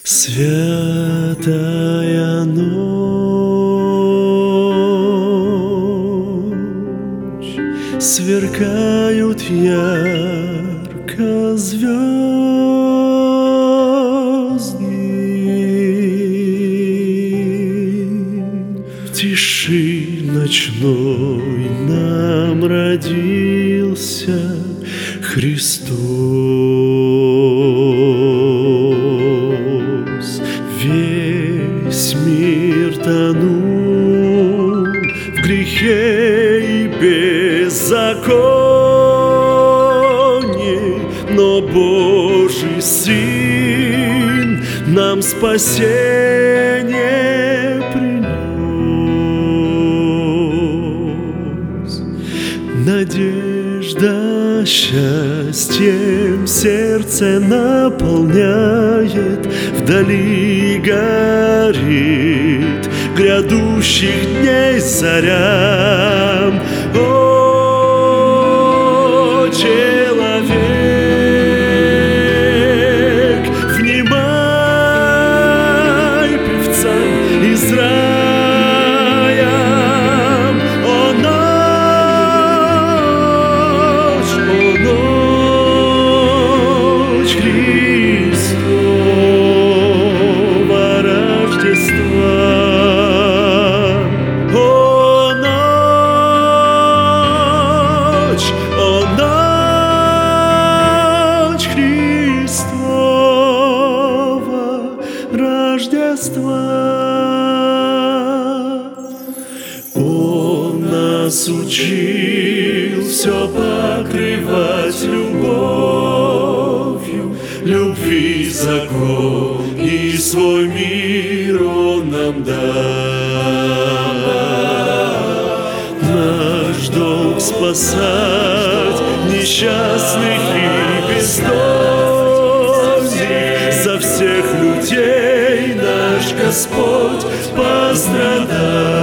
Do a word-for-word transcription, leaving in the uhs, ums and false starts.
Святая ночь, сверкают ярко звезды, в тиши ночной нам родился Христос. Весь мир тонул в грехе и беззаконии, но Божий Сын нам спасение принес. Надежда счастьем сердце наполняет, вдали горит грядущих дней зарям. О, человек, внимай певцам из рая. О, ночь, о, ночь Христова Рождества. О, ночь, о, ночь Христова Рождества. Он нас учил все покрывать любовью, любви закон и свой мир Он нам дал. Наш долг спасать несчастных и бездомных, за всех людей наш Господь пострадал.